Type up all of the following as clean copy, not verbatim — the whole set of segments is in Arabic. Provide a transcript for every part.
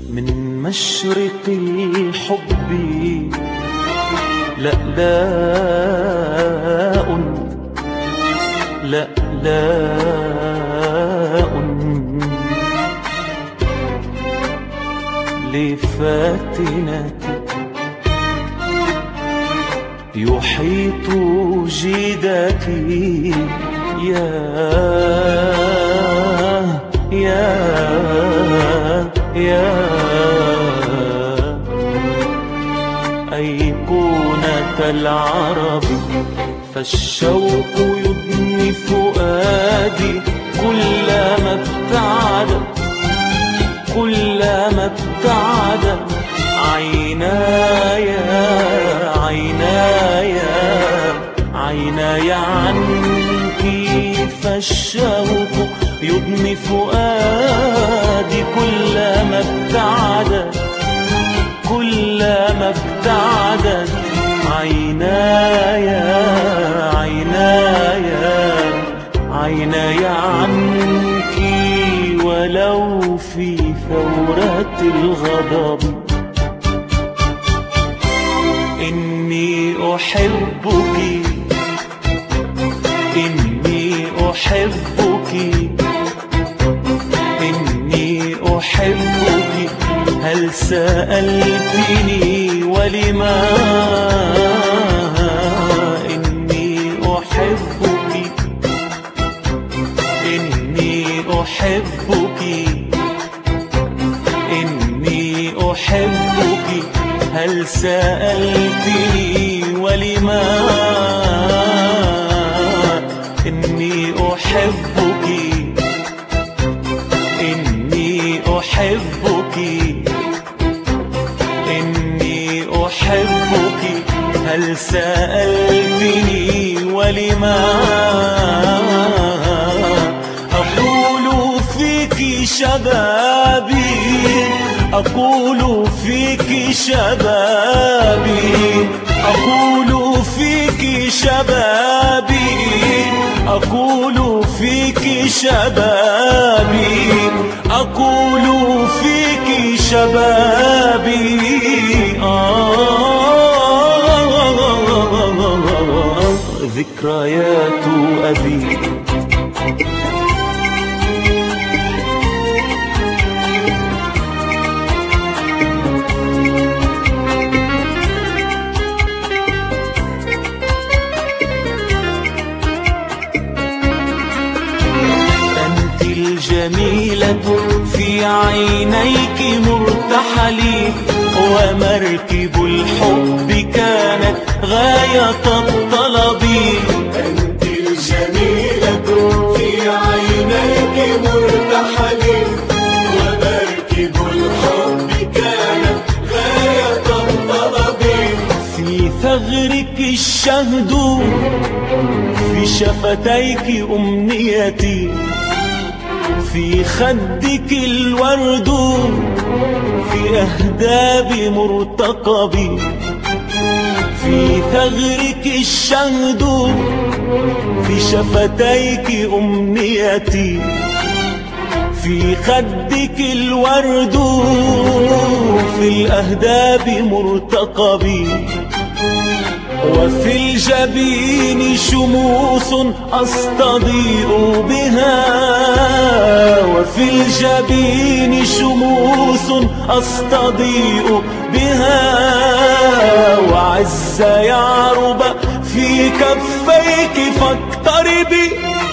من مشرق الحب لألاء لألاء لفاتنتك يحيط جيدتي يا أيقونة العرب فالشوق يدني فؤادي كلما ابتعد عيناي عنك فالشوق يدني فؤادي كلما ابتعدت عيناي عنك ولو في ثورة الغضب إني أحبك هل سألتني ولما إني أحبك هل سألتني ولما إني أحبك هل سألتني ولما أقول فيك شبابي ذكريات أبي أنت الجميلة في عينيك مرتحلي ومركب الحب كانت غاية الطلب أنت الجميلة في عينيك مرتحلي ومركب الحب كانت غاية الطلب في ثغرك الشهد في شفتيك أمنيتي في خدك الورد في أهداب مرتقبي في ثغرك الشهد في شفتيك أمنيتي في خدك الورد في الأهداب مرتقبي وفي الجبين شموس أستضيء بها وفي الجبين شموس أستضيء بها وعز يعرب في كفيك فاقتربي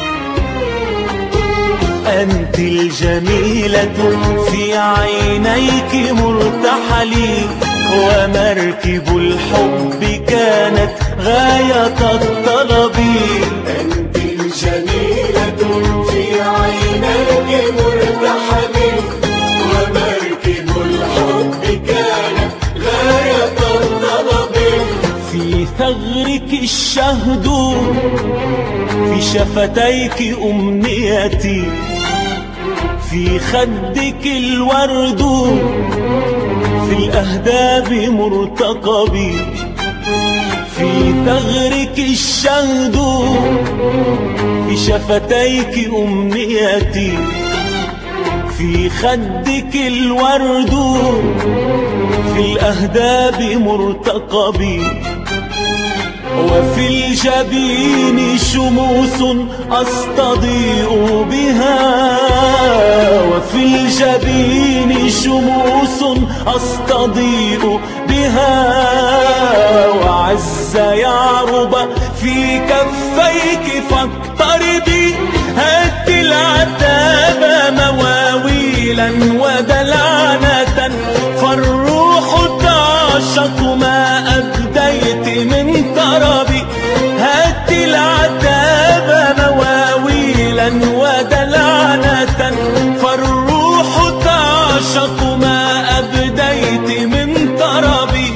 أنت الجميلة في عينيك مرتحلي ومركب الحب كانت غاية الطلب أنت الجميلة في عينيك مرتحلي ومركب الحب كانت غاية الطلب في ثغرك الشهد في شفتيك أمنيتي في خدك الورد في الأهداب مرتقبي في ثغرك الشهد في شفتيك أمنيتي في خدك الورد في الأهداب مرتقبي، وفي الجبين شموس أستضيء بها، وفي الجبين شموس أستضيء بها، وعز يعرب في كفيك فاقتربي، هات العتاب مواويلا ودلعنة، فالروح تعشق ما أبديت من طربي، هات العتاب مواويلا ودلعنة، فالروح تعشق ما أبديت من طربي.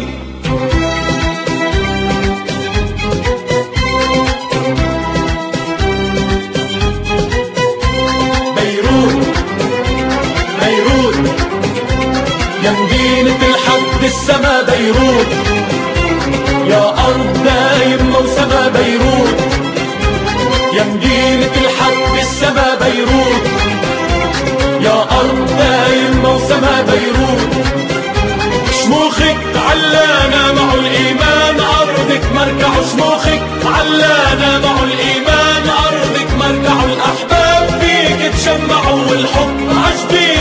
بيروت يا مدينة الحق السما، بيروت يا أرض دايم موسمها، بيروت يا مدينة الحق السما، بيروت يا أرض دايم موسمها، بيروت شموخك علانا معه الإيمان، أرضك مركع شموخك علانا معه الإيمان، أرضك مركع الأحباب فيك تشمعوا والحب عجبين